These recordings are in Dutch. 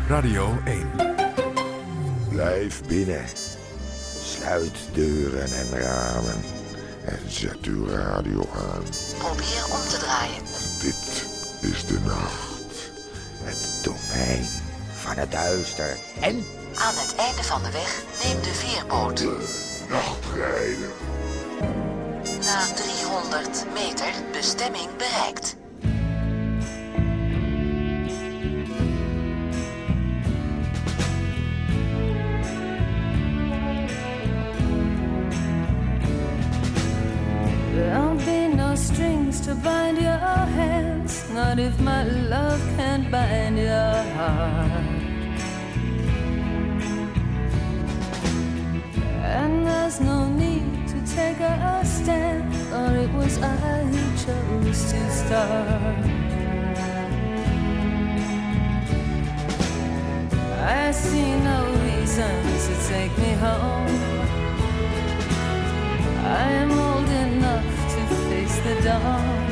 Radio 1. Blijf binnen. Sluit deuren en ramen. En zet uw radio aan. Probeer om te draaien. Dit is de nacht. Het domein van het duister. En aan het einde van de weg neem de veerboot. De nachtrijder. Na 300 meter bestemming bereikt. There'll be no strings to bind your hands, not if my love can't bind your heart. And there's no need to take a stand, or it was I who chose to start. I see no reason to take me home. I am old enough to face the dawn.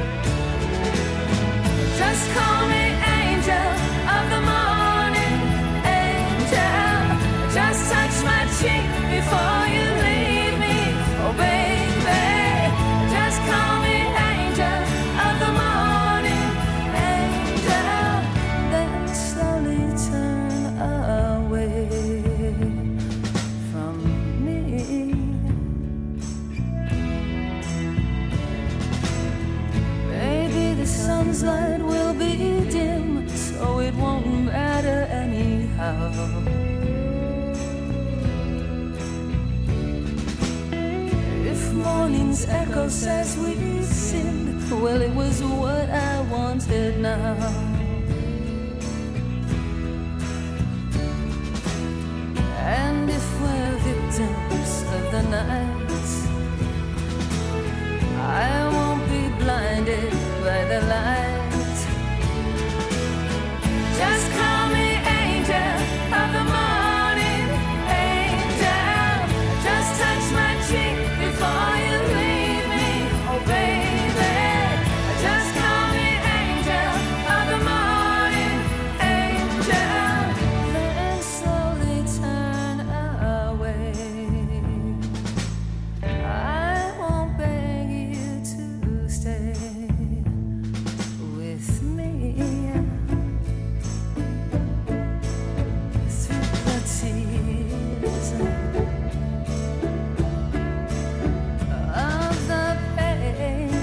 Just call me angel of the morning, angel. Just touch my cheek before you leave me, oh baby. Just call me angel of the morning, angel. Then slowly turn away from me. Maybe the sun's light will be dim, so it won't matter anyhow. Morning's echo says we sinned, well, it was what I wanted now. And if we're victims of the night, I won't be blinded by the light. Just call me angel of the morning, angel. Just touch my cheek before you leave me, oh baby. Just call me angel of the morning, angel. Then slowly turn away. I won't beg you to stay with me. Through the tears of the pain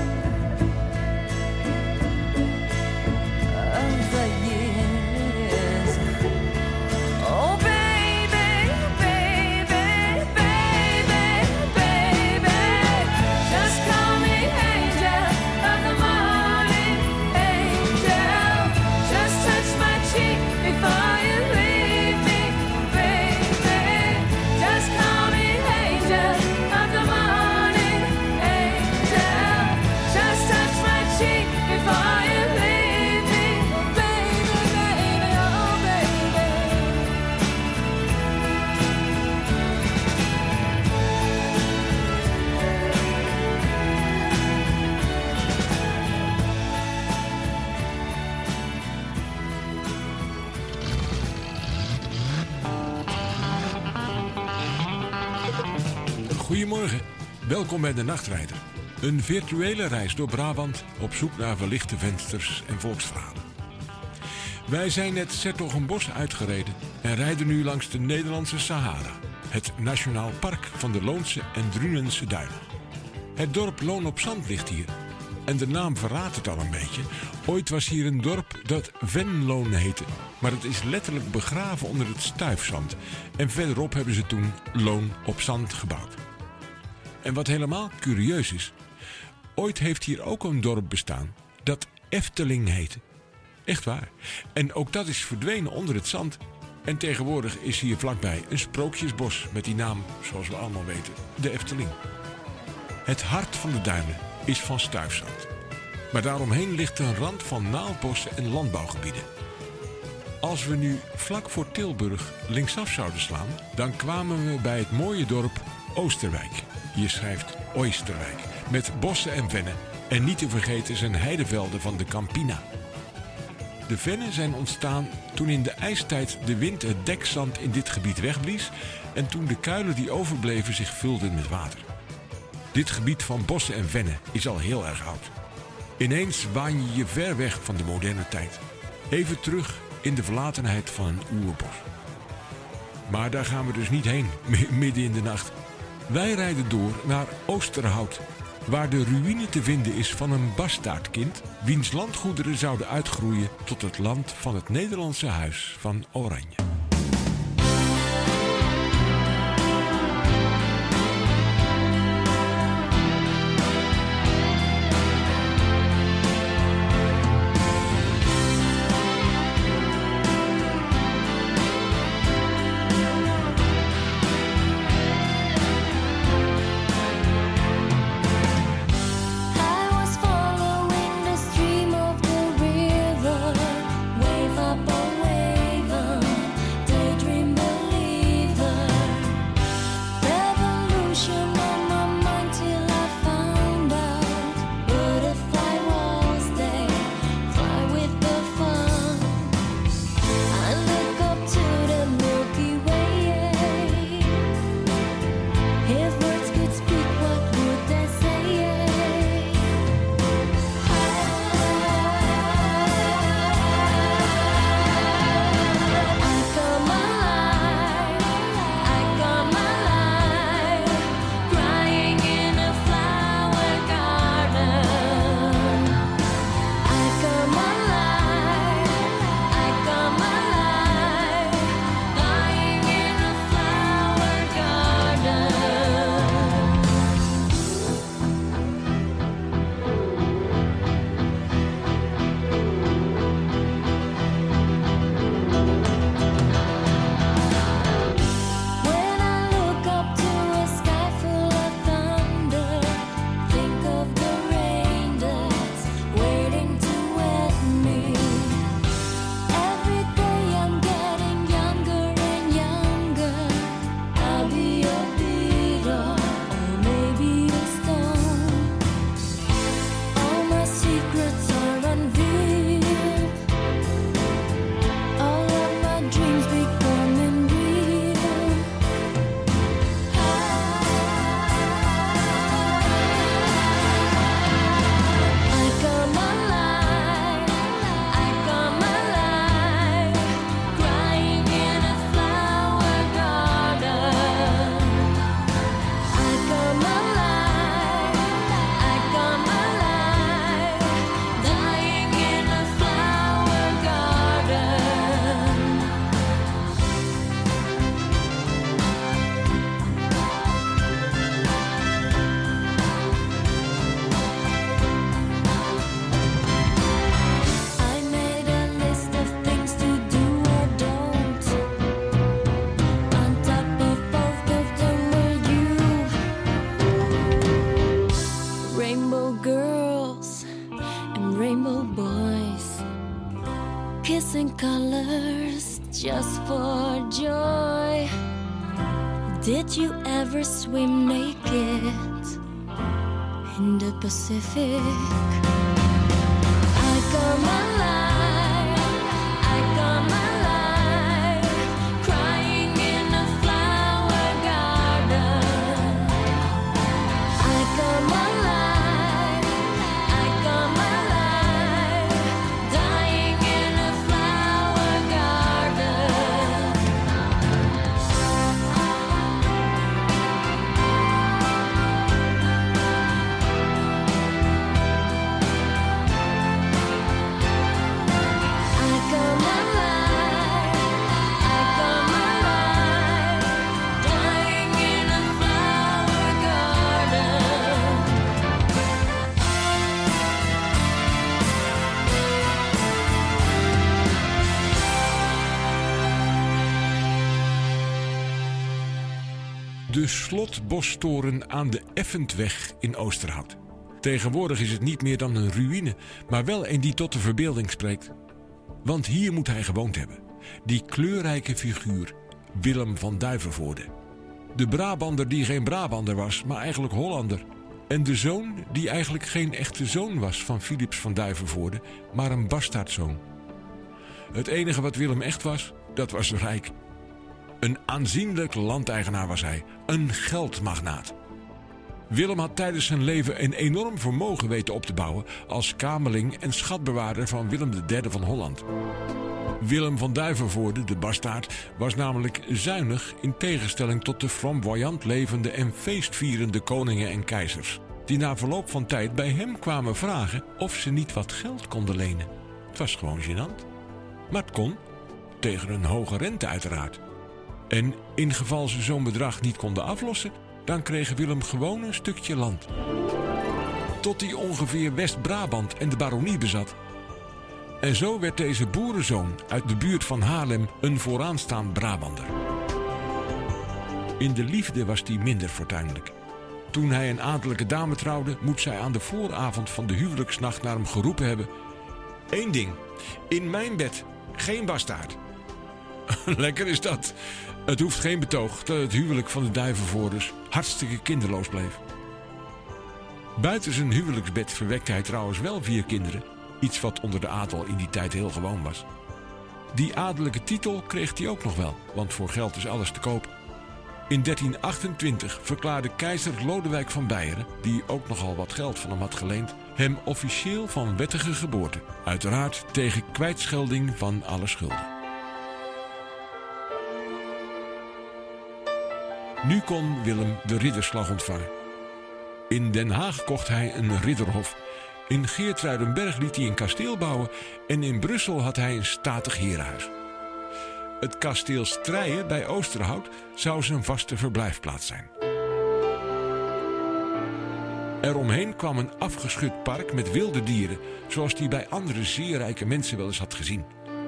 of the years. Oh baby, baby, baby, baby. Just call me angel of the morning, angel. Just touch my cheek before you leave me, baby. Just call me angel of the morning, angel. Just touch my cheek before you leave me, baby, baby, oh baby. Goedemorgen, welkom bij de Nachtrijder. Een virtuele reis door Brabant op zoek naar verlichte vensters en volksverhalen. Wij zijn het 's-Hertogenbosch uitgereden en rijden nu langs de Nederlandse Sahara. Het Nationaal Park van de Loonse en Drunense Duinen. Het dorp Loon op Zand ligt hier. En de naam verraadt het al een beetje. Ooit was hier een dorp dat Venloon heette. Maar het is letterlijk begraven onder het stuifzand. En verderop hebben ze toen Loon op Zand gebouwd. En wat helemaal curieus is, ooit heeft hier ook een dorp bestaan dat Efteling heette. Echt waar. En ook dat is verdwenen onder het zand. En tegenwoordig is hier vlakbij een sprookjesbos met die naam, zoals we allemaal weten, de Efteling. Het hart van de duinen is van stuifzand. Maar daaromheen ligt een rand van naaldbossen en landbouwgebieden. Als we nu vlak voor Tilburg linksaf zouden slaan, dan kwamen we bij het mooie dorp Oosterwijk. Je schrijft Oosterwijk, met bossen en vennen en niet te vergeten zijn heidevelden van de Campina. de vennen zijn ontstaan toen in de ijstijd de wind het dekzand in dit gebied wegblies en toen de kuilen die overbleven zich vulden met water. Dit gebied van bossen en vennen is al heel erg oud. Ineens waan je je ver weg van de moderne tijd. Even terug in de verlatenheid van een oerbos. Maar daar gaan we dus niet heen, midden in de nacht. Wij rijden door naar Oosterhout, waar de ruïne te vinden is van een bastaardkind, wiens landgoederen zouden uitgroeien tot het land van het Nederlandse Huis van Oranje. kissing colors just for joy. Did you ever swim naked in the Pacific? I come alive, I come alive, crying in a flower garden. I come alive, dying in a flower garden. I come alive, dying in a flower garden. De Slotbostoren aan de Effentweg in Oosterhout. Tegenwoordig is het niet meer dan een ruïne, maar wel een die tot de verbeelding spreekt. Want hier moet hij gewoond hebben. Die kleurrijke figuur, Willem van Duivenvoorde. De Brabander die geen Brabander was, maar eigenlijk Hollander. En de zoon die eigenlijk geen echte zoon was van Philips van Duivenvoorde, maar een bastaardzoon. Het enige wat Willem echt was, dat was rijk. Een aanzienlijk landeigenaar was hij, een geldmagnaat. Willem had tijdens zijn leven een enorm vermogen weten op te bouwen als kamerling en schatbewaarder van Willem III van Holland. Willem van Duivenvoorde, de bastaard, was namelijk zuinig in tegenstelling tot de flamboyant levende en feestvierende koningen en keizers, die na verloop van tijd bij hem kwamen vragen of ze niet wat geld konden lenen. Het was gewoon gênant. Maar het kon, tegen een hoge rente uiteraard. En in geval ze zo'n bedrag niet konden aflossen, dan kreeg Willem gewoon een stukje land. Tot hij ongeveer West-Brabant en de baronie bezat. En zo werd deze boerenzoon uit de buurt van Haarlem een vooraanstaand Brabander. In de liefde was hij minder fortuinlijk. Toen hij een adellijke dame trouwde, moet zij aan de vooravond van de huwelijksnacht naar hem geroepen hebben: "Eén ding, in mijn bed geen bastaard." Lekker is dat. Het hoeft geen betoog dat het huwelijk van de Duivenvoorders hartstikke kinderloos bleef. Buiten zijn huwelijksbed verwekte hij trouwens wel 4 kinderen. Iets wat onder de adel in die tijd heel gewoon was. Die adellijke titel kreeg hij ook nog wel, want voor geld is alles te koop. In 1328 verklaarde keizer Lodewijk van Beieren, die ook nogal wat geld van hem had geleend, hem officieel van wettige geboorte. Uiteraard tegen kwijtschelding van alle schulden. Nu kon Willem de ridderslag ontvangen. In Den Haag kocht hij een ridderhof. In Geertruidenberg liet hij een kasteel bouwen en in Brussel had hij een statig herenhuis. Het kasteel Strijen bij Oosterhout zou zijn vaste verblijfplaats zijn. Eromheen kwam een afgeschut park met wilde dieren, zoals die bij andere zeer rijke mensen wel eens had gezien.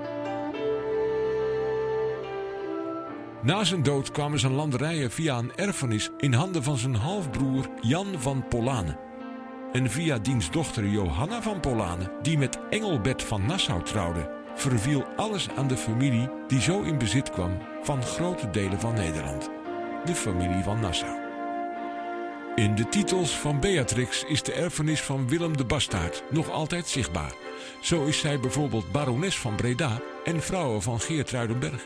Na zijn dood kwamen zijn landerijen via een erfenis in handen van zijn halfbroer Jan van Polanen. En via diens dochter Johanna van Polanen, die met Engelbert van Nassau trouwde, verviel alles aan de familie die zo in bezit kwam van grote delen van Nederland. De familie van Nassau. In de titels van Beatrix is de erfenis van Willem de Bastaard nog altijd zichtbaar. Zo is zij bijvoorbeeld barones van Breda en vrouwe van Geertruidenberg.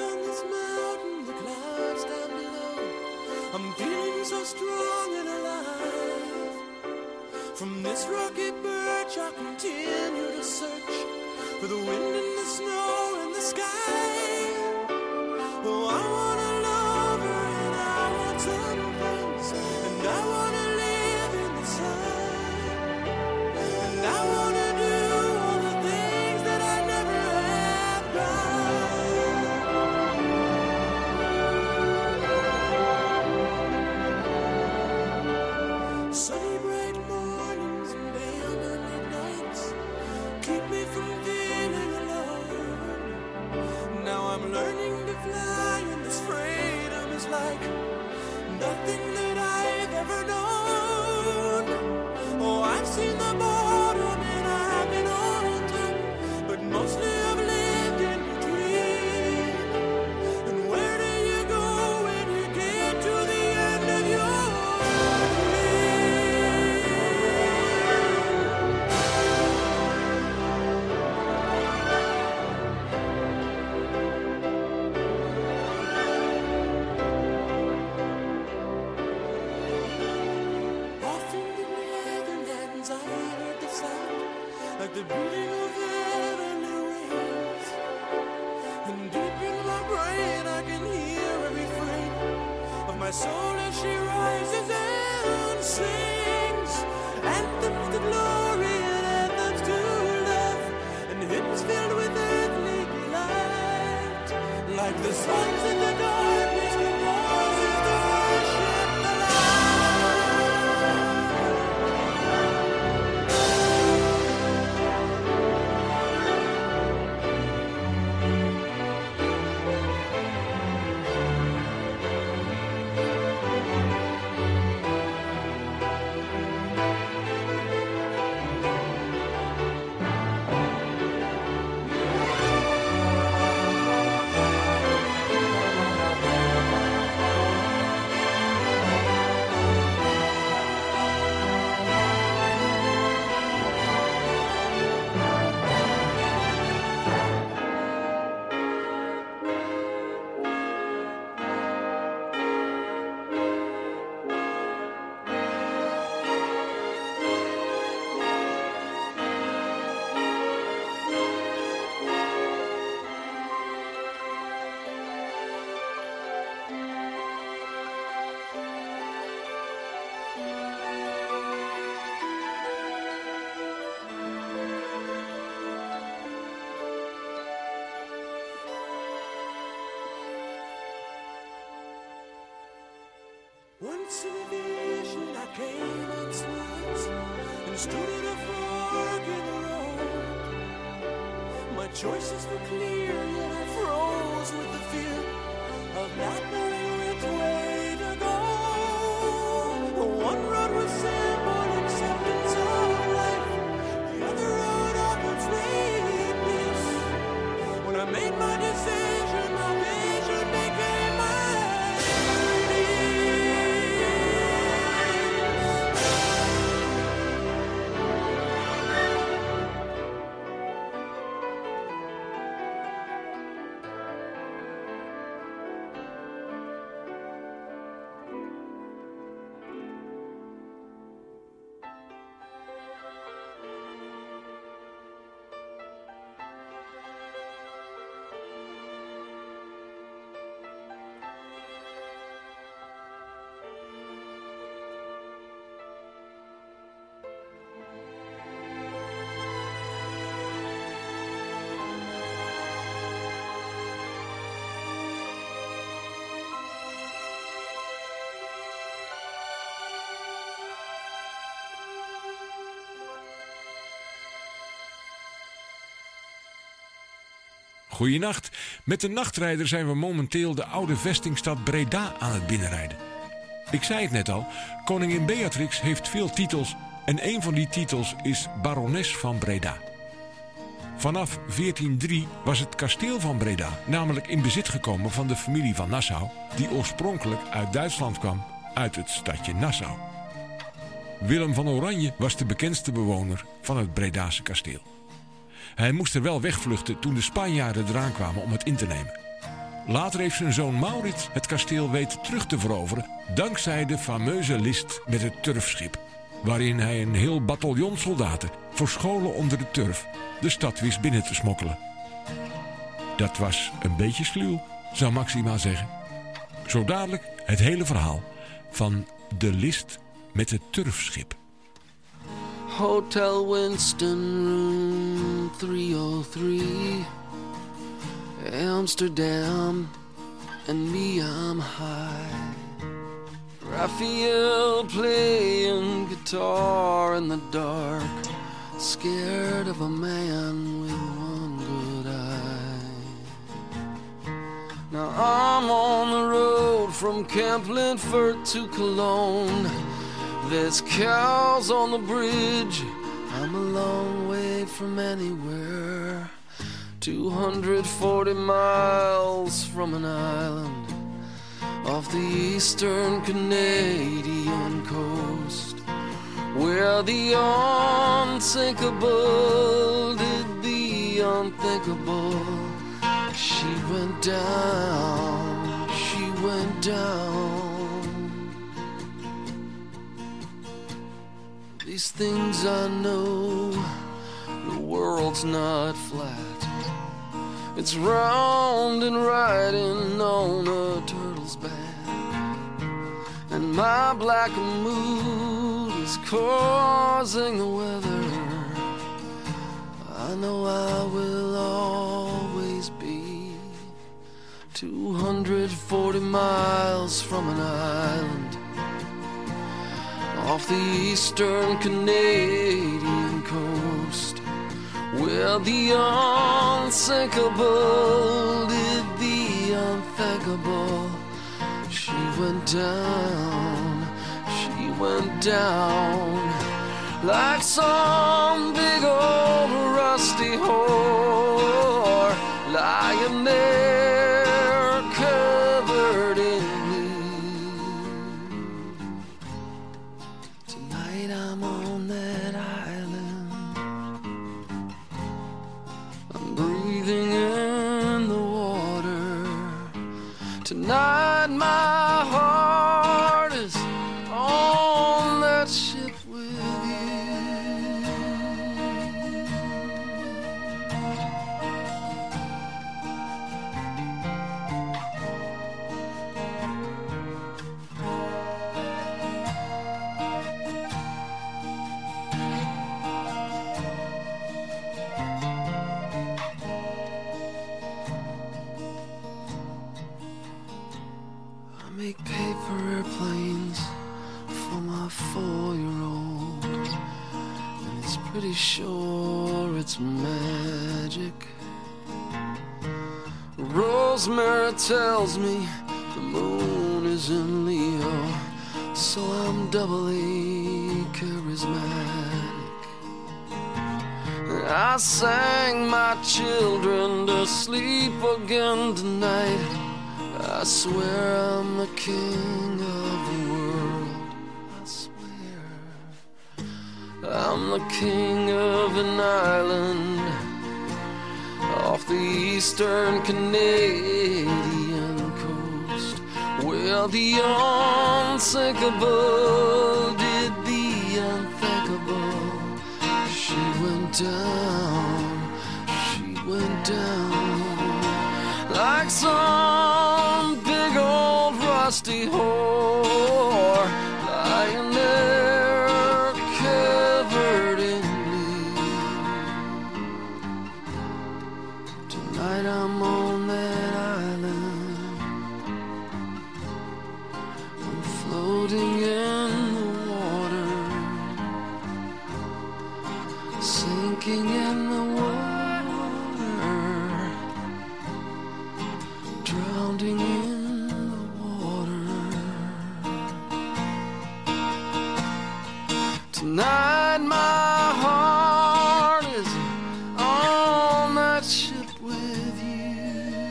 From this rocky perch I continue to search for the wind and the snow and the sky. Oh, I wanna love her and I want some friends, and I wanna live in the sun, and I wanna do all the things that I never have done. Sunny bright mornings and pale moonlit nights keep me from feeling alone. Now I'm learning to fly, and this freedom is like nothing that I've ever known. Oh, I've seen the bottom and I've been on top, but mostly I've lived in between. And where do you go when you get to the end of your Off in the Netherlands, I heard the sound like the beating of heavenly wings. And deep in my brain, I can hear a refrain of my soul as she rises and sings. Anthems to glory and anthems to love, and hymns filled with earthly delight. Like the sons in the darkness composes to worship the light. Once in a vision I came on slugs and stood at a fork in the road. My choices were clear, yet I froze with the fear of not knowing which way to go. One road was simple, acceptance of life. The other road offered sweetness. When I made my decision, my vision became my Goeienacht. Met de nachtrijder zijn we momenteel de oude vestingstad Breda aan het binnenrijden. Ik zei het net al, koningin Beatrix heeft veel titels en een van die titels is barones van Breda. Vanaf 1403 was het kasteel van Breda namelijk in bezit gekomen van de familie van Nassau, die oorspronkelijk uit Duitsland kwam, uit het stadje Nassau. Willem van Oranje was de bekendste bewoner van het Bredase kasteel. Hij moest er wel wegvluchten toen de Spanjaarden eraan kwamen om het in te nemen. Later heeft zijn zoon Maurits het kasteel weten terug te veroveren dankzij de fameuze list met het turfschip, waarin hij een heel bataljon soldaten verscholen onder de turf de stad wist binnen te smokkelen. Dat was een beetje sluw, zou Maxima zeggen. Zo dadelijk het hele verhaal van de list met het turfschip. Hotel Winston, room 303, Amsterdam, and me, I'm high. Raphael playing guitar in the dark, scared of a man with one good eye. Now I'm on the road from Camp Lintford to Cologne. There's cows on the bridge, I'm a long way from anywhere. 240 miles from an island off the eastern Canadian coast, where the unsinkable did the unthinkable. She went down, she went down. These things I know, the world's not flat. It's round and riding on a turtle's back. And my black mood is causing the weather. I know I will always be 240 miles from an island off the eastern Canadian coast, where the unsinkable did the unthinkable. She went down, she went down, like some big old rusty whore, lying there covered in I'm on that island. I'm breathing in the water. Tonight my heart is on that ship with pretty sure it's magic. Rosemary tells me the moon is in Leo, so I'm doubly charismatic. I sang my children to sleep again tonight. I swear I'm the king of the world. I swear I'm the king of an island off the eastern Canadian coast, where the unsinkable did the unthinkable. She went down like some big old rusty whore, lying there covered in bleed. Tonight I'm on that island, I'm floating in the water, sinking in the water, drowning in the water. Tonight my heart is on that ship with you.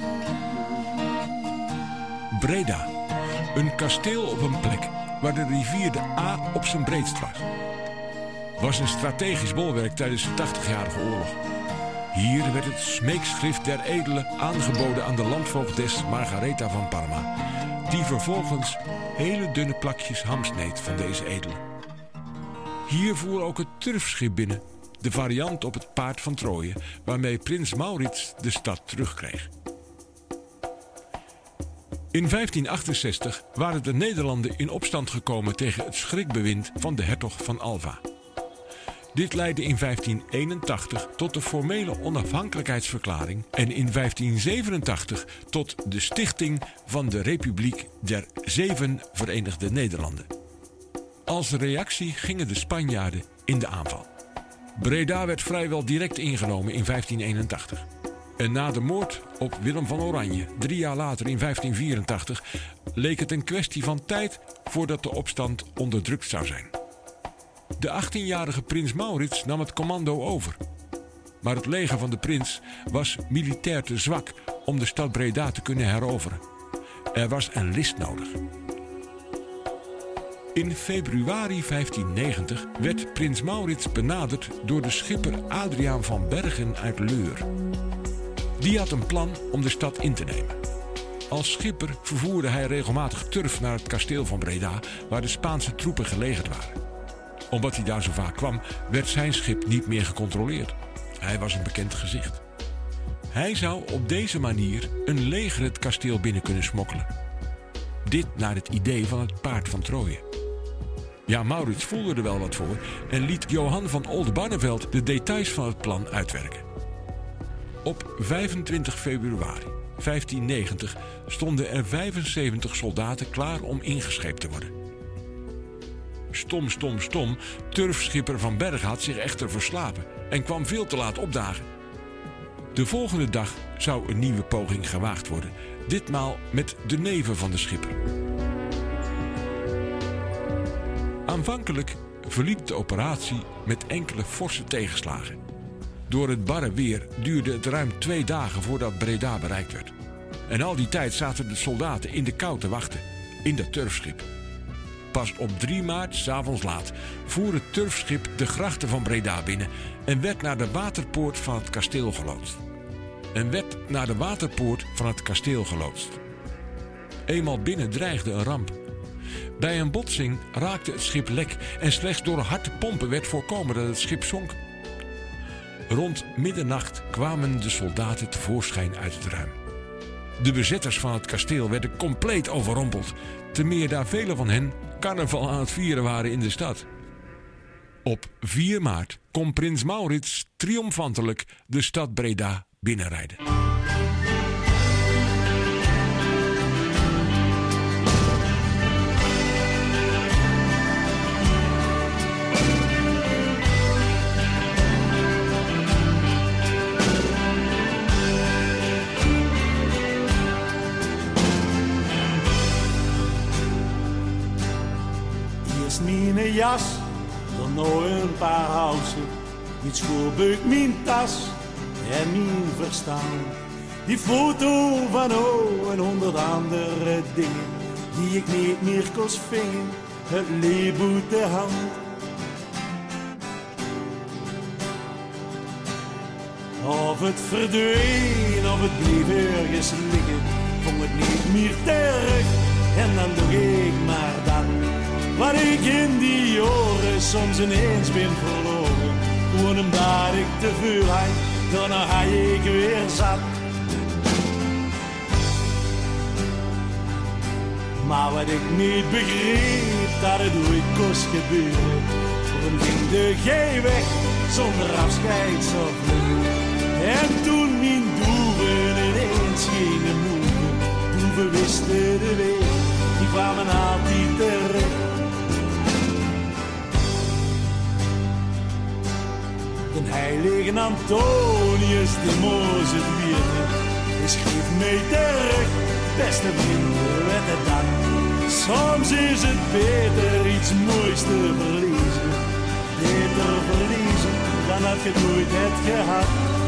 Breda, een kasteel op een plek waar de rivier de A op zijn breedst was een strategisch bolwerk tijdens de 80-jarige oorlog. Hier werd het smeekschrift der edelen aangeboden aan de landvoogdes Margaretha van Parma, die vervolgens hele dunne plakjes ham sneed van deze edelen. Hier voer ook het turfschip binnen, de variant op het paard van Troje, waarmee prins Maurits de stad terugkreeg. In 1568 waren de Nederlanden in opstand gekomen tegen het schrikbewind van de hertog van Alva. Dit leidde in 1581 tot de formele onafhankelijkheidsverklaring en in 1587 tot de stichting van de Republiek der Zeven Verenigde Nederlanden. Als reactie gingen de Spanjaarden in de aanval. Breda werd vrijwel direct ingenomen in 1581. En na de moord op Willem van Oranje, 3 jaar later in 1584, leek het een kwestie van tijd voordat de opstand onderdrukt zou zijn. De 18-jarige prins Maurits nam het commando over. Maar het leger van de prins was militair te zwak om de stad Breda te kunnen heroveren. Er was een list nodig. In februari 1590 werd prins Maurits benaderd door de schipper Adriaan van Bergen uit Leur. Die had een plan om de stad in te nemen. Als schipper vervoerde hij regelmatig turf naar het kasteel van Breda, waar de Spaanse troepen gelegerd waren. Omdat hij daar zo vaak kwam, werd zijn schip niet meer gecontroleerd. Hij was een bekend gezicht. Hij zou op deze manier een leger het kasteel binnen kunnen smokkelen. Dit naar het idee van het paard van Troje. Ja, Maurits voelde er wel wat voor en liet Johan van Oldenbarneveld de details van het plan uitwerken. Op 25 februari 1590 stonden er 75 soldaten klaar om ingescheept te worden. Stom, turfschipper Van Bergen had zich echter verslapen en kwam veel te laat opdagen. De volgende dag zou een nieuwe poging gewaagd worden, ditmaal met de neven van de schipper. Aanvankelijk verliep de operatie met enkele forse tegenslagen. Door het barre weer duurde het ruim 2 dagen voordat Breda bereikt werd. En al die tijd zaten de soldaten in de kou te wachten, in dat turfschip. Pas op 3 maart, 's avonds laat, voer het turfschip de grachten van Breda binnen en werd naar de waterpoort van het kasteel geloodst. Eenmaal binnen dreigde een ramp. Bij een botsing raakte het schip lek en slechts door hard te pompen werd voorkomen dat het schip zonk. Rond middernacht kwamen de soldaten tevoorschijn uit het ruim. De bezetters van het kasteel werden compleet overrompeld, te meer daar velen van hen carnaval aan het vieren waren in de stad. Op 4 maart kon prins Maurits triomfantelijk de stad Breda binnenrijden. jas, dan nog een paar housen. Mijn schoolbuik, mijn tas en mijn verstaan. Die foto van en 100 andere dingen die ik niet meer kon vingen. Het leefboek de hand. Of het verdween, of het bleef ergens liggen, vond het niet meer terug. En dan doe ik maar dat, wat ik in die jaren soms ineens ben verloren. Gewoon omdat ik te veel had, dan ga ik weer zat. Maar wat ik niet begreep, dat het ooit kost gebeuren. Toen ging de gij weg, zonder afscheid zo vlug. En toen mijn doeven ineens gingen moeven. Doeven wisten de weg, die kwamen altijd terecht. De heilige Antonius, de moos het vierde, die schreef mee terug. Beste vrienden, weet het dan. Soms is het beter iets moois te verliezen. Beter verliezen dan dat je het nooit hebt gehad.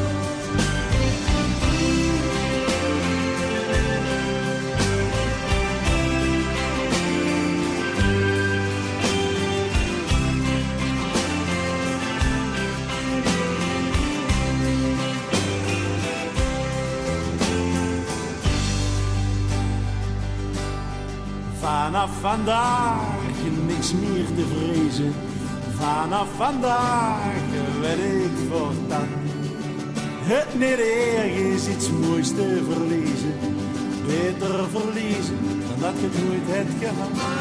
Vanaf vandaag niks meer te vrezen. Vanaf vandaag weet ik voortaan. Het niet ergens iets moois te verliezen. Beter verliezen dan dat je het nooit hebt gehad.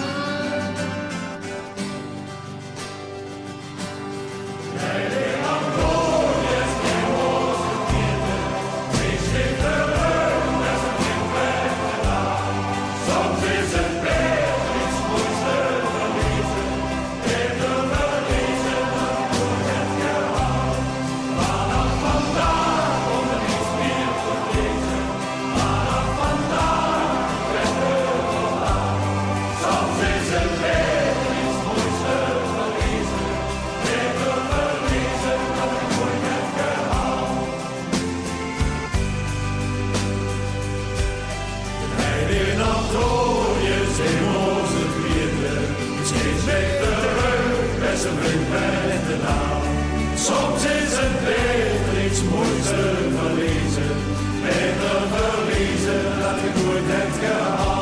Soms is het beter iets moois te verliezen. Beter verliezen dan je nooit hebt gehad.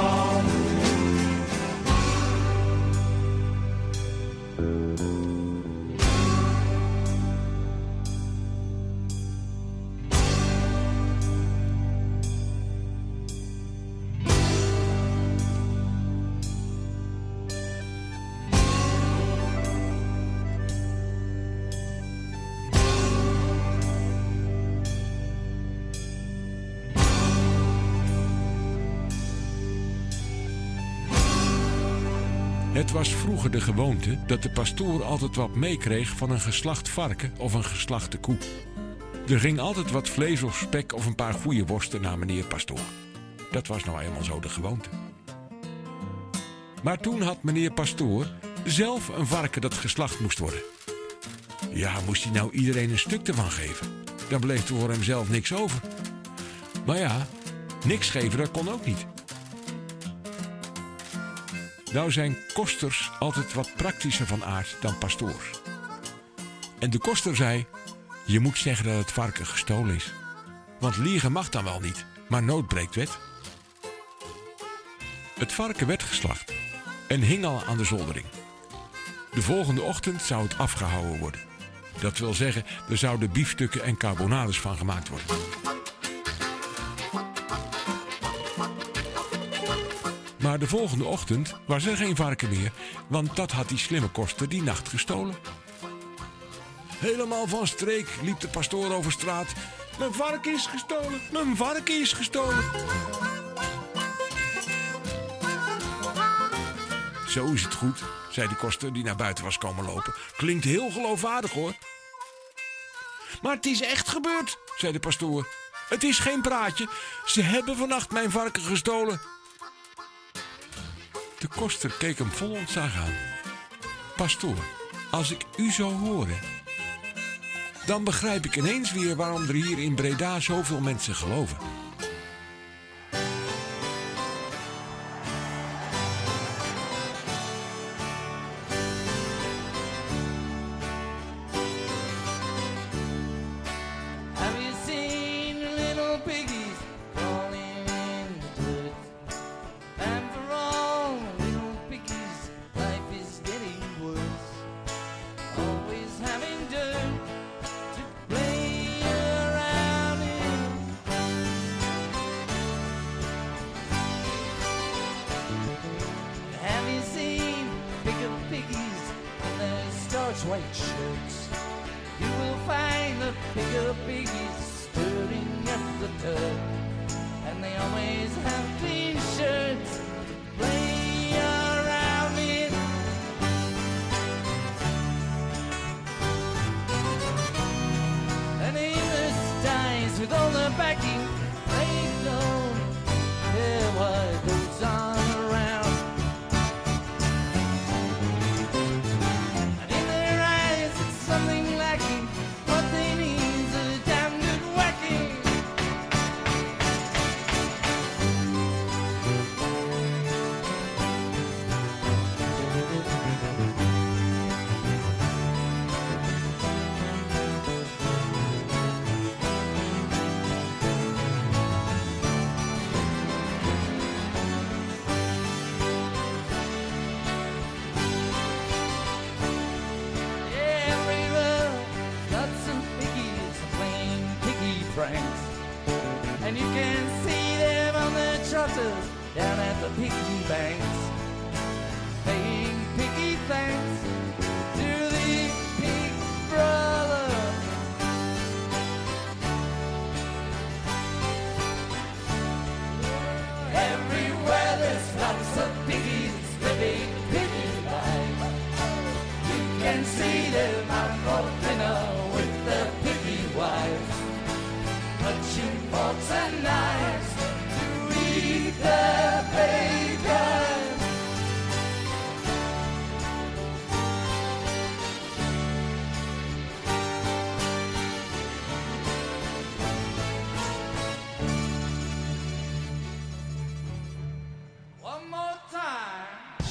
Het was vroeger de gewoonte dat de pastoor altijd wat meekreeg van een geslacht varken of een geslachte koe. Er ging altijd wat vlees of spek of een paar goeie worsten naar meneer pastoor. Dat was nou eenmaal zo de gewoonte. Maar toen had meneer pastoor zelf een varken dat geslacht moest worden. Ja, moest hij nou iedereen een stuk ervan geven? Dan bleef er voor hem zelf niks over. Maar ja, niks geven dat kon ook niet. Nou zijn kosters altijd wat praktischer van aard dan pastoors. En de koster zei, je moet zeggen dat het varken gestolen is. Want liegen mag dan wel niet, maar nood breekt wet. Het varken werd geslacht en hing al aan de zoldering. De volgende ochtend zou het afgehouden worden. Dat wil zeggen, er zouden biefstukken en carbonades van gemaakt worden. Maar de volgende ochtend was er geen varken meer, want dat had die slimme koster die nacht gestolen. Helemaal van streek liep de pastoor over straat. Mijn varken is gestolen, mijn varken is gestolen. Zo is het goed, zei de koster die naar buiten was komen lopen. Klinkt heel geloofwaardig hoor. Maar het is echt gebeurd, zei de pastoor. Het is geen praatje, ze hebben vannacht mijn varken gestolen. De koster keek hem vol ontzag aan. Pastoor, als ik u zo hoor, dan begrijp ik ineens weer waarom er hier in Breda zoveel mensen geloven. White shirts. You will find the bigger piggies stirring up the tub, and they always have clean shirts to play around in. And Amos dies with all the backing. They don't care what goes on around. Something lacking, what they need is a damn good whacking. And you can see them on the trotters down at the piggy banks, paying piggy thanks to the pig brother. Everywhere there's lots of piggies living piggy life. You can see them out for dinner with their piggy wives, punching forks and knives to eat their bacon. One more time.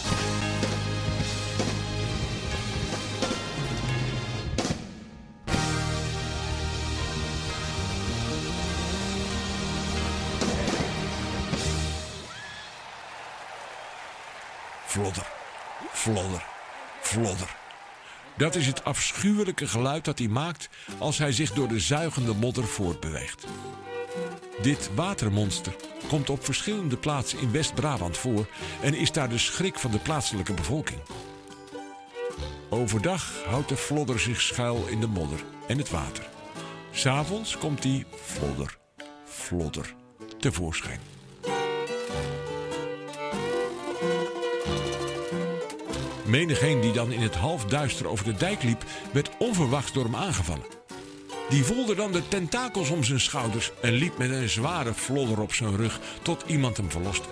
Flodder, flodder, flodder. Dat is het afschuwelijke geluid dat hij maakt als hij zich door de zuigende modder voortbeweegt. Dit watermonster komt op verschillende plaatsen in West-Brabant voor en is daar de schrik van de plaatselijke bevolking. Overdag houdt de flodder zich schuil in de modder en het water. 'S Avonds komt hij flodder, flodder tevoorschijn. Menigeen die dan in het halfduister over de dijk liep, werd onverwachts door hem aangevallen. Die voelde dan de tentakels om zijn schouders en liep met een zware flodder op zijn rug tot iemand hem verloste.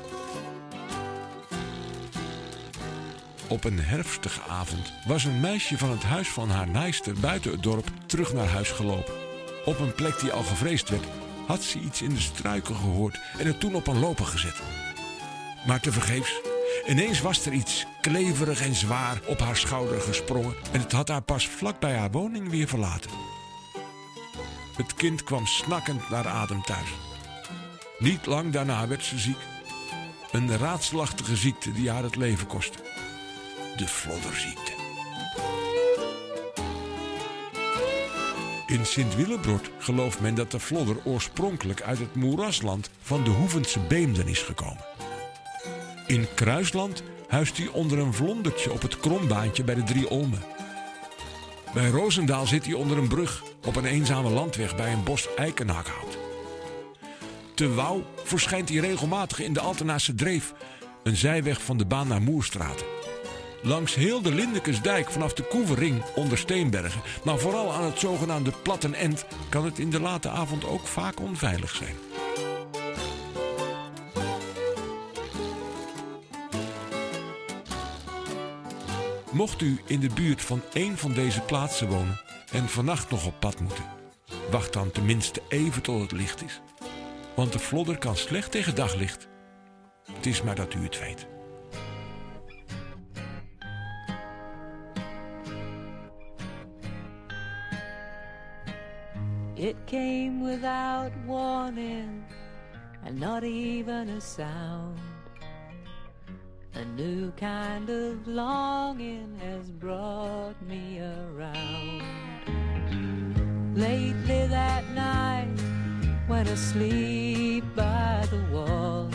Op een herfstige avond was een meisje van het huis van haar naaister buiten het dorp terug naar huis gelopen. Op een plek die al gevreesd werd, had ze iets in de struiken gehoord en het toen op een loper gezet. Maar tevergeefs. Ineens was er iets kleverig en zwaar op haar schouder gesprongen en het had haar pas vlak bij haar woning weer verlaten. Het kind kwam snakkend naar adem thuis. Niet lang daarna werd ze ziek. Een raadselachtige ziekte die haar het leven kostte. De flodderziekte. In Sint-Willebrod gelooft men dat de flodder oorspronkelijk uit het moerasland van de Hoevense Beemden is gekomen. In Kruisland huist hij onder een vlondertje op het krombaantje bij de 3 Olmen. Bij Roosendaal zit hij onder een brug op een eenzame landweg bij een bos eikenhakhout. Te Wouw verschijnt hij regelmatig in de Altenaarse Dreef, een zijweg van de baan naar Moerstraten. Langs heel de Lindekesdijk vanaf de Koeverring onder Steenbergen, maar vooral aan het zogenaamde Plattenend kan het in de late avond ook vaak onveilig zijn. Mocht u in de buurt van één van deze plaatsen wonen en vannacht nog op pad moeten, wacht dan tenminste even tot het licht is. Want de vlodder kan slecht tegen daglicht. Het is maar dat u het weet. It came without warning, and not even a sound. A new kind of longing has brought me around. Lately that night, when asleep by the wall,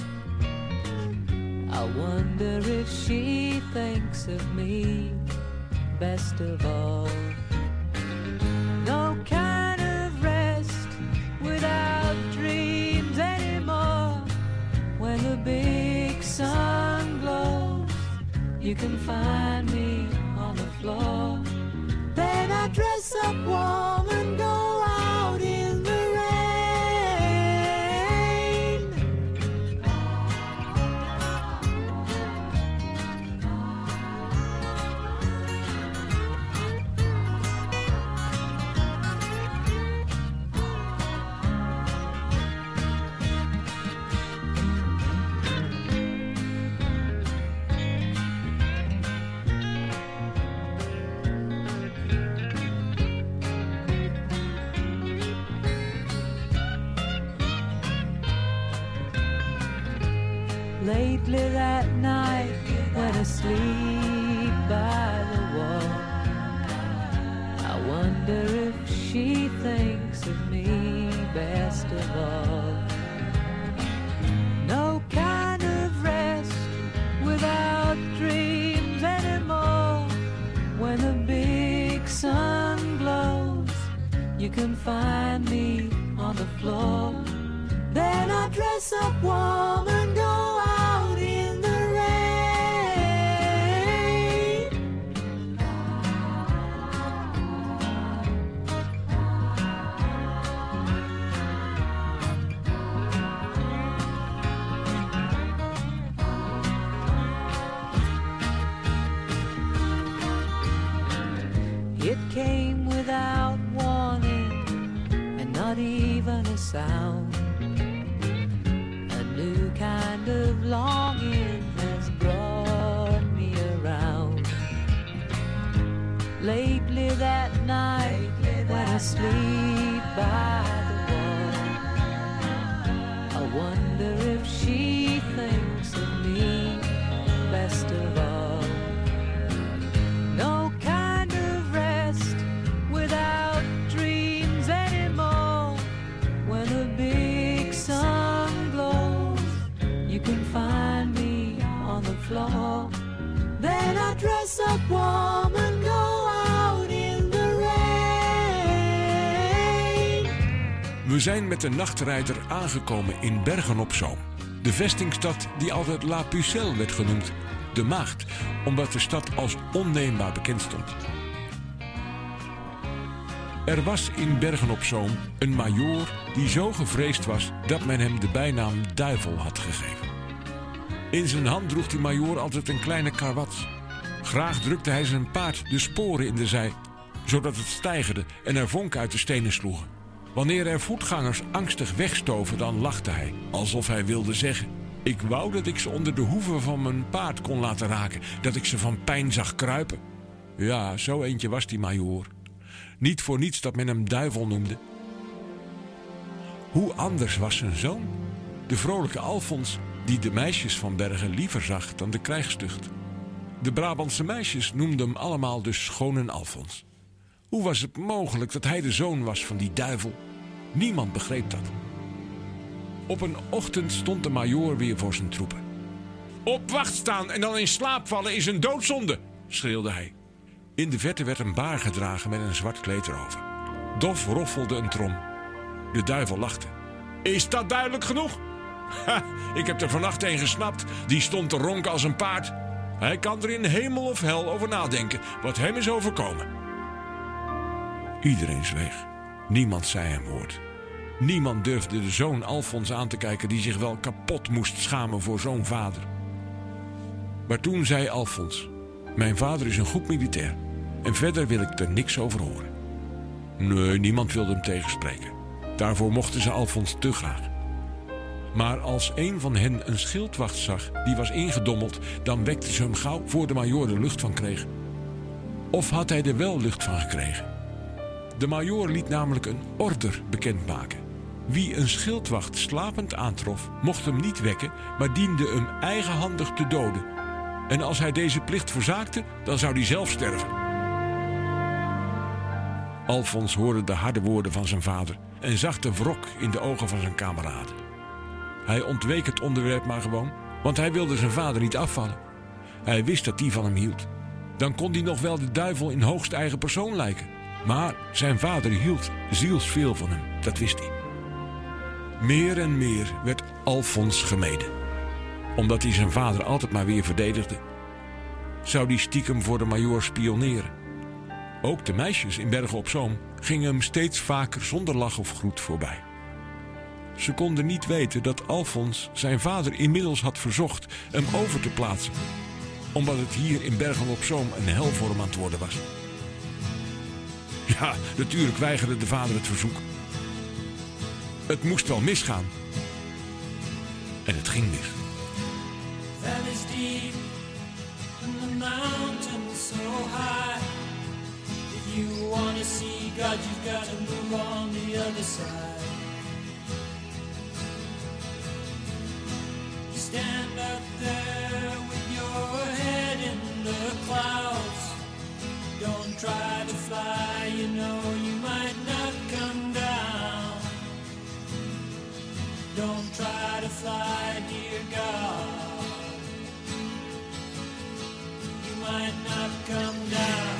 I wonder if she thinks of me best of all. No kind of rest without dreams anymore. When the big sun glows, you can find me on the floor. Then I dress up warm and go out in the rain. Lately that night, when asleep by the wall, I wonder if she thinks of me best of all. No kind of rest without dreams anymore. When the big sun glows, you can find me on the floor. Then I dress up warm and go out in the rain. It came without warning and not even a sound. New kind of longing has brought me around. Lately that night, when I sleep by the wall, I wonder if she thinks of me best of all. No kind of rest without dreams anymore. When the big sun glows, you can find me on the floor. Then I dress up warm and go out in the rain. We zijn met de nachtrijder aangekomen in Bergen-op-Zoom. De vestingstad die altijd La Pucelle werd genoemd. De Maagd, omdat de stad als onneembaar bekend stond. Er was in Bergen-op-Zoom een majoor die zo gevreesd was dat men hem de bijnaam Duivel had gegeven. In zijn hand droeg die majoor altijd een kleine karwats. Graag drukte hij zijn paard de sporen in de zij, zodat het steigerde en er vonken uit de stenen sloegen. Wanneer er voetgangers angstig wegstoven, dan lachte hij, alsof hij wilde zeggen: ik wou dat ik ze onder de hoeven van mijn paard kon laten raken, dat ik ze van pijn zag kruipen. Ja, zo eentje was die majoor. Niet voor niets dat men hem Duivel noemde. Hoe anders was zijn zoon, de vrolijke Alfons, die de meisjes van Bergen liever zag dan de krijgstucht. De Brabantse meisjes noemden hem allemaal de schone Alfons. Hoe was het mogelijk dat hij de zoon was van die duivel? Niemand begreep dat. Op een ochtend stond de majoor weer voor zijn troepen. Op wacht staan en dan in slaap vallen is een doodzonde, schreeuwde hij. In de verte werd een baar gedragen met een zwart kleed erover. Dof roffelde een trom. De duivel lachte. Is dat duidelijk genoeg? Ha, ik heb er vannacht een gesnapt. Die stond te ronken als een paard. Hij kan er in hemel of hel over nadenken wat hem is overkomen. Iedereen zweeg. Niemand zei een woord. Niemand durfde de zoon Alfons aan te kijken die zich wel kapot moest schamen voor zo'n vader. Maar toen zei Alfons: Mijn vader is een goed militair. En verder wil ik er niks over horen. Nee, niemand wilde hem tegenspreken. Daarvoor mochten ze Alfons te graag. Maar als een van hen een schildwacht zag die was ingedommeld, dan wekte ze hem gauw voor de majoor er lucht van kreeg. Of had hij er wel lucht van gekregen? De majoor liet namelijk een order bekendmaken. Wie een schildwacht slapend aantrof, mocht hem niet wekken, maar diende hem eigenhandig te doden. En als hij deze plicht verzaakte, dan zou hij zelf sterven. Alfons hoorde de harde woorden van zijn vader en zag de wrok in de ogen van zijn kameraden. Hij ontweek het onderwerp maar gewoon, want hij wilde zijn vader niet afvallen. Hij wist dat die van hem hield. Dan kon hij nog wel de duivel in hoogst eigen persoon lijken. Maar zijn vader hield zielsveel van hem, dat wist hij. Meer en meer werd Alfons gemeden. Omdat hij zijn vader altijd maar weer verdedigde. Zou hij stiekem voor de majoor spioneren. Ook de meisjes in Bergen op Zoom gingen hem steeds vaker zonder lach of groet voorbij. Ze konden niet weten dat Alfons zijn vader inmiddels had verzocht hem over te plaatsen. Omdat het hier in Bergen op Zoom een hel voor hem aan het worden was. Ja, natuurlijk weigerde de vader het verzoek. Het moest wel misgaan. En het ging mis. Valleys deep and the mountains so high. If you want to see God, you've got to move on the other side. You stand up there with your head in the clouds. Don't try to fly, you know you might not come down. Don't try to fly, dear God. You might not come down.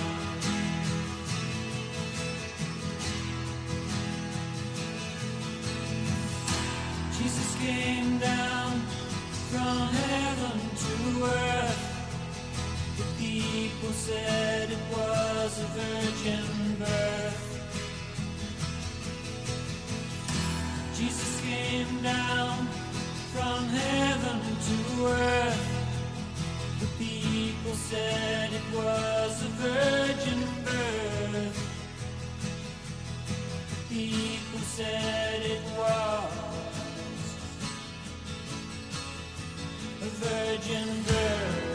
Jesus came down from heaven to earth. The people said it was a virgin birth. Jesus came down from heaven to earth. The people said it was a virgin birth. The people said it was a virgin birth.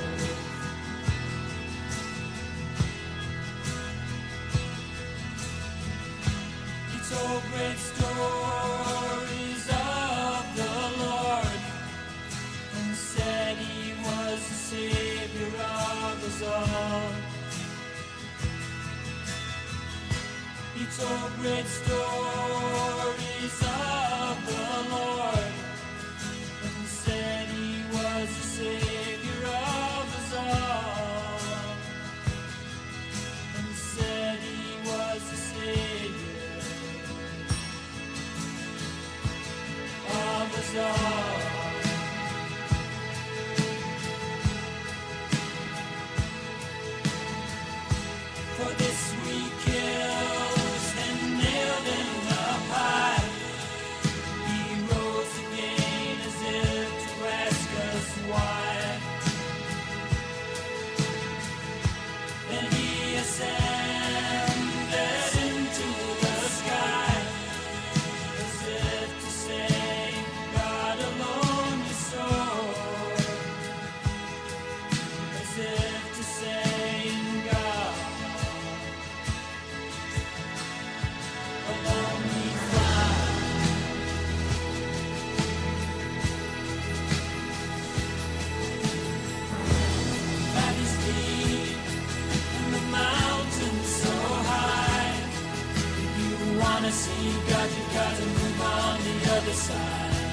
He told great stories of the Lord and said he was the Savior of us all. He told great stories of the Lord and said he was the Savior of us all. And said he was the Savior of us all. For this we killed and nailed him up high. He rose again as if to ask us why. Then he ascended into the sky, as if to say, God alone is sole. As if to say, God alone we fly. Valleys deep and the mountains so high. If you wanna see God, you gotta move on the other side.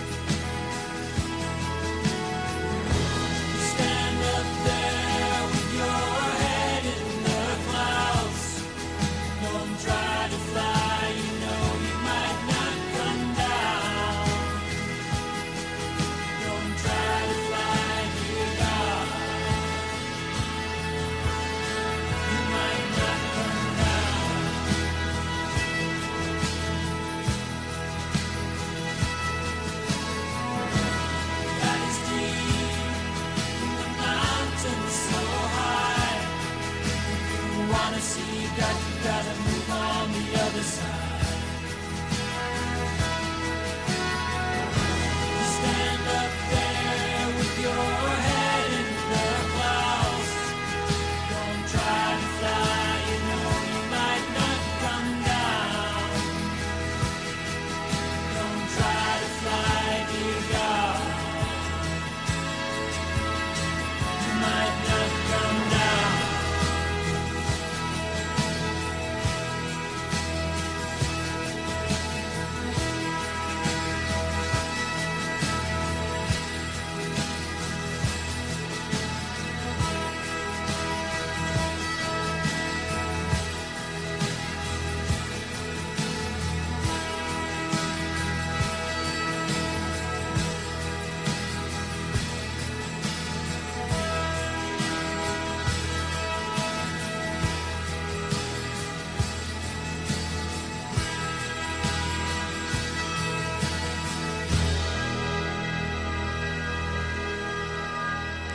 You stand up there with your head in the clouds. Don't try to fly, you know you might not come down. Don't try to fly, dear God. You might not come down.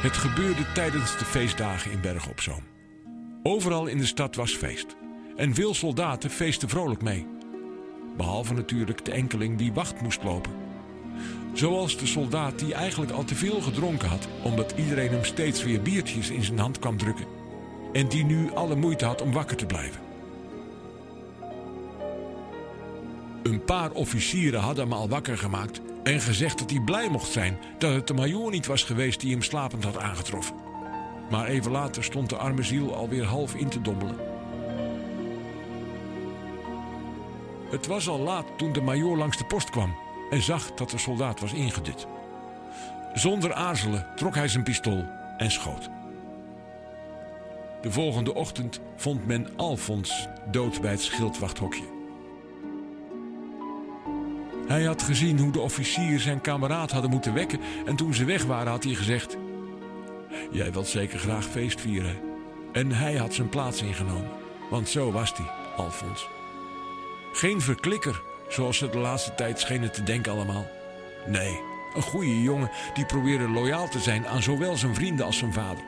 Het gebeurde tijdens de feestdagen in Bergen op Zoom. Overal in de stad was feest. En veel soldaten feesten vrolijk mee. Behalve natuurlijk de enkeling die wacht moest lopen. Zoals de soldaat die eigenlijk al te veel gedronken had, omdat iedereen hem steeds weer biertjes in zijn hand kwam drukken. En die nu alle moeite had om wakker te blijven. Een paar officieren hadden hem al wakker gemaakt en gezegd dat hij blij mocht zijn dat het de majoor niet was geweest die hem slapend had aangetroffen. Maar even later stond de arme ziel alweer half in te dommelen. Het was al laat toen de majoor langs de post kwam en zag dat de soldaat was ingedut. Zonder aarzelen trok hij zijn pistool en schoot. De volgende ochtend vond men Alfons dood bij het schildwachthokje. Hij had gezien hoe de officier zijn kameraad hadden moeten wekken en toen ze weg waren had hij gezegd: "Jij wilt zeker graag feest vieren." En hij had zijn plaats ingenomen, want zo was hij, Alfons. Geen verklikker, zoals ze de laatste tijd schenen te denken allemaal. Nee, een goede jongen die probeerde loyaal te zijn aan zowel zijn vrienden als zijn vader.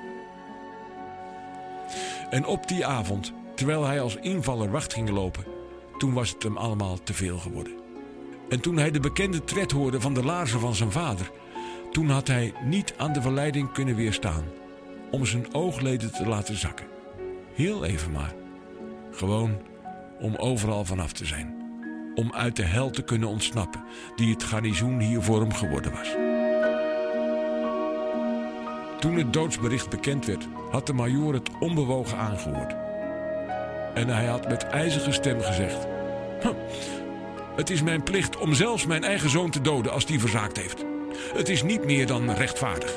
En op die avond, terwijl hij als invaller wacht ging lopen, toen was het hem allemaal te veel geworden. En toen hij de bekende tred hoorde van de laarzen van zijn vader, toen had hij niet aan de verleiding kunnen weerstaan om zijn oogleden te laten zakken. Heel even maar. Gewoon om overal vanaf te zijn. Om uit de hel te kunnen ontsnappen die het garnizoen hier voor hem geworden was. Toen het doodsbericht bekend werd, had de majoor het onbewogen aangehoord. En hij had met ijzige stem gezegd: "Het is mijn plicht om zelfs mijn eigen zoon te doden als die verzaakt heeft. Het is niet meer dan rechtvaardig."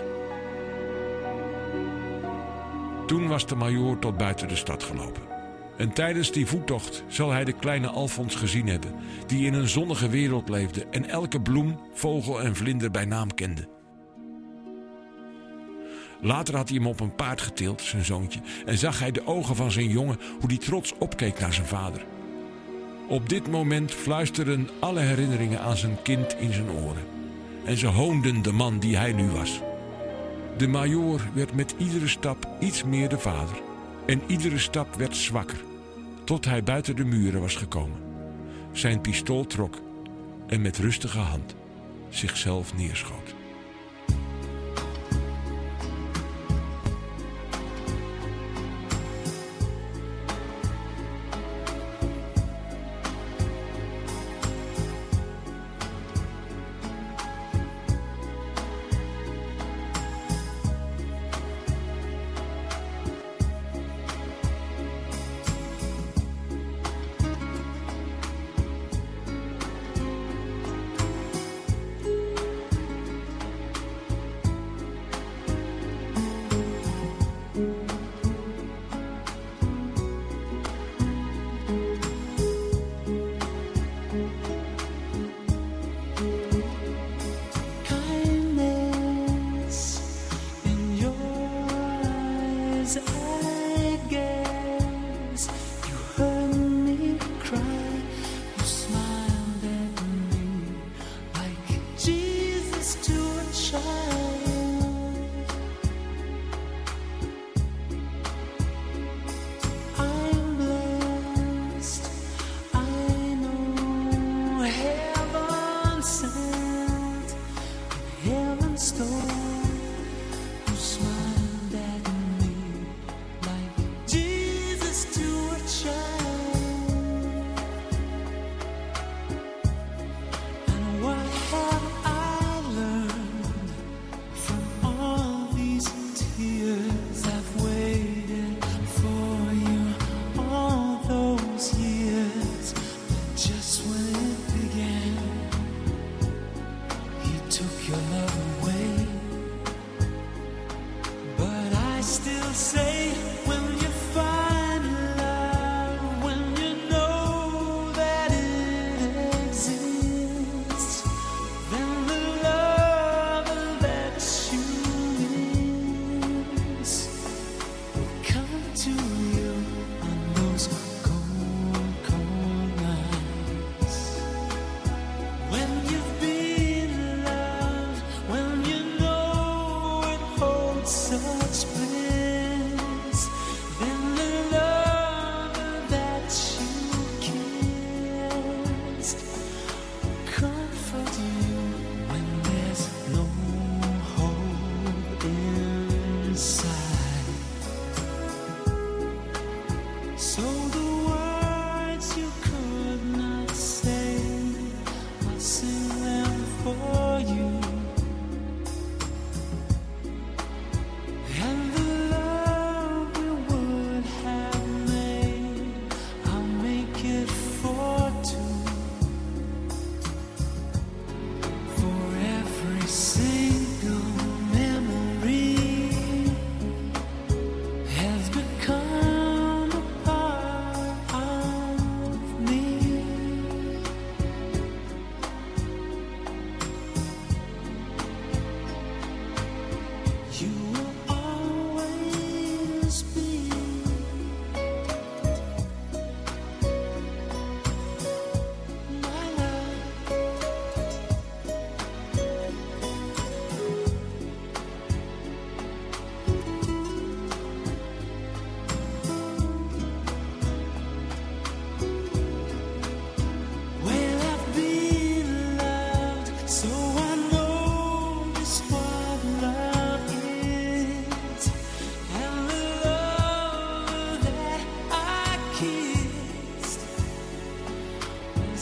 Toen was de majoor tot buiten de stad gelopen. En tijdens die voettocht zal hij de kleine Alfons gezien hebben, die in een zonnige wereld leefde en elke bloem, vogel en vlinder bij naam kende. Later had hij hem op een paard getild, zijn zoontje, en zag hij de ogen van zijn jongen hoe die trots opkeek naar zijn vader. Op dit moment fluisterden alle herinneringen aan zijn kind in zijn oren. En ze hoonden de man die hij nu was. De majoor werd met iedere stap iets meer de vader. En iedere stap werd zwakker, tot hij buiten de muren was gekomen. Zijn pistool trok en met rustige hand zichzelf neerschoot.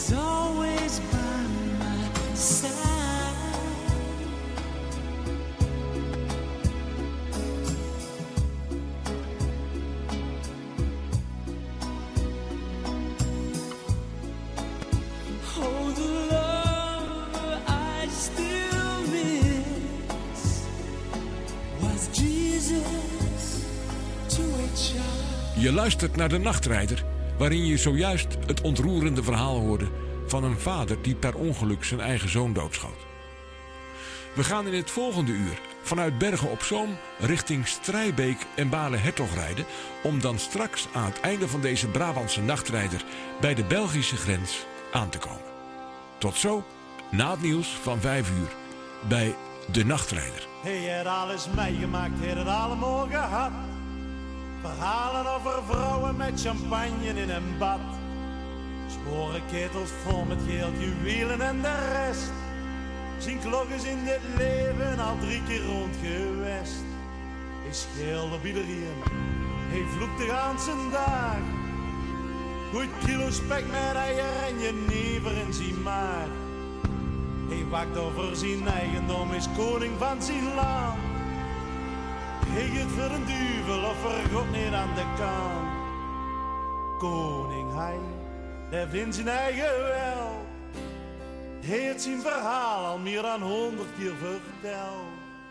He's always by my side. Oh, the love I still miss was Jesus to a child. Je luistert naar De Nachtrijder, waarin je zojuist het ontroerende verhaal hoorde van een vader die per ongeluk zijn eigen zoon doodschoot. We gaan in het volgende uur vanuit Bergen op Zoom richting Strijbeek en Bale-Hertog rijden, om dan straks aan het einde van deze Brabantse nachtrijder bij de Belgische grens aan te komen. Tot zo, na het nieuws van 5 uur, bij De Nachtrijder. Hij heeft alles meegemaakt, heeft het allemaal gehad. Verhalen over vrouwen met champagne in een bad. Sporenketels vol met geel juwelen en de rest. Zijn klok is in dit leven al 3 keer rond geweest. Hij scheelde op iedereen, hij vloekt de ganse dag. Goed kilo spek met eier en jenever in zijn maag. Hij waakt over zijn eigendom, is koning van zijn land. Hij gaat voor een duivel of voor God niet aan de kant. Koning hij leeft in zijn eigen wel. Hij heeft zijn verhaal al meer dan 100 keer verteld.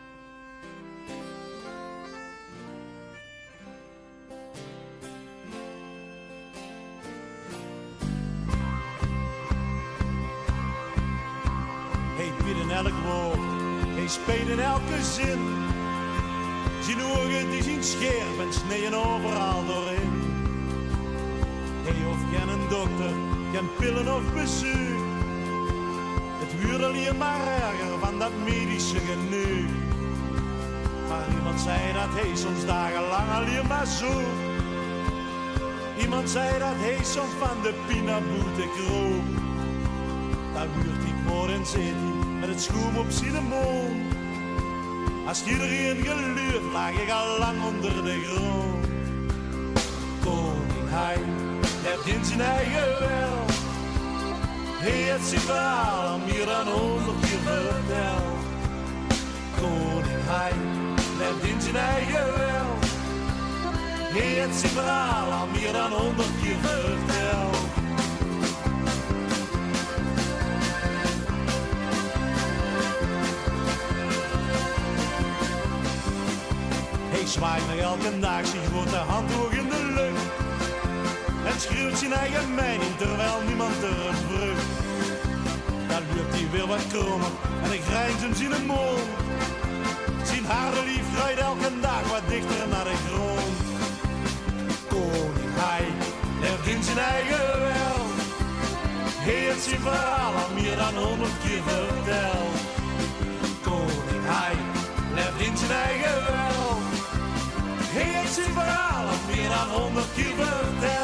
Hij biedt in elk woord, hij speelt in elke zin. Zijn ogen die zien scherp en sneeën overal doorheen. Hij hoeft geen dokter, geen pillen of bezuur. Het wordt alleen maar erger van dat medische geneug. Maar iemand zei dat hij soms dagenlang alleen maar zo. Iemand zei dat hij soms van de pinaboete kroop. Daar wordt hij kmoor en zit hij met het schoen op zijn mond. Als iedereen gelooft, lag ik al lang onder de grond. Koning hij leeft in zijn eigen wel. Hij heeft zijn verhaal al meer dan 100 keer verteld. Koning hij leeft in zijn eigen wel. Hij heeft zijn verhaal al meer dan 100 keer verteld. Hij zwaait nog elke dag zijn grote hand hoog in de lucht. En schreeuwt zijn eigen mening terwijl niemand terugvrucht. Dan loopt hij weer wat krommer en hij grijnt hem zijn mond. Zijn harelief groeit elke dag wat dichter naar de grond. Koning hij leeft in zijn eigen wel. Hij heeft zijn verhaal al meer dan 100 keer verteld. Koning hij leeft in zijn eigen wel. Hij heeft zijn verhaal al meer dan 100 keer verteld.